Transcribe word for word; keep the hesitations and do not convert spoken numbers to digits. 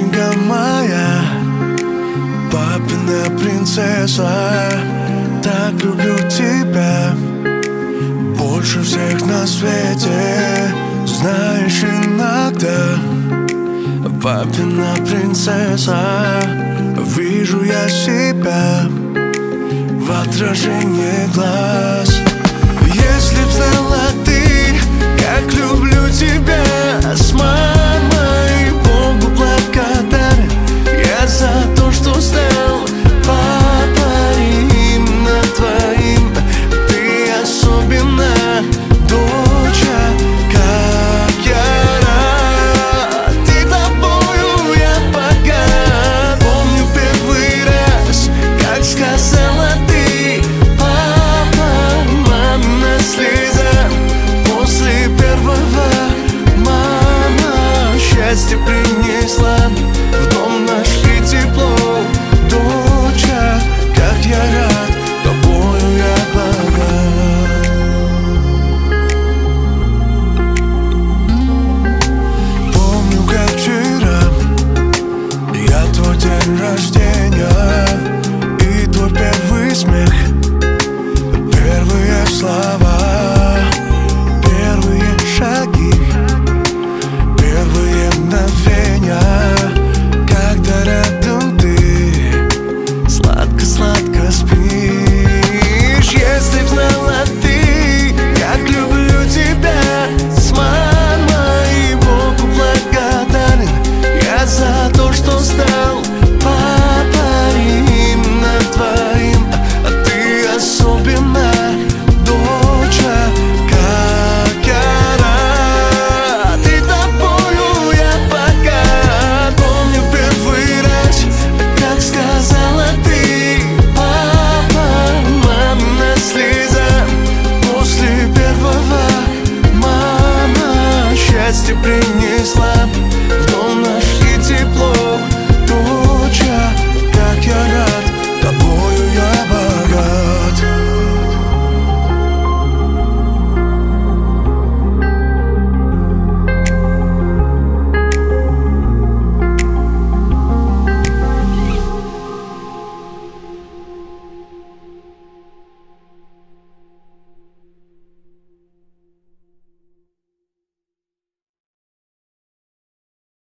Доченька моя, папина принцесса, так люблю тебя больше всех на свете. Знаешь, иногда, папина принцесса, вижу я себя в отражении глаз. Если б знала ты, как люблю тебя с мамой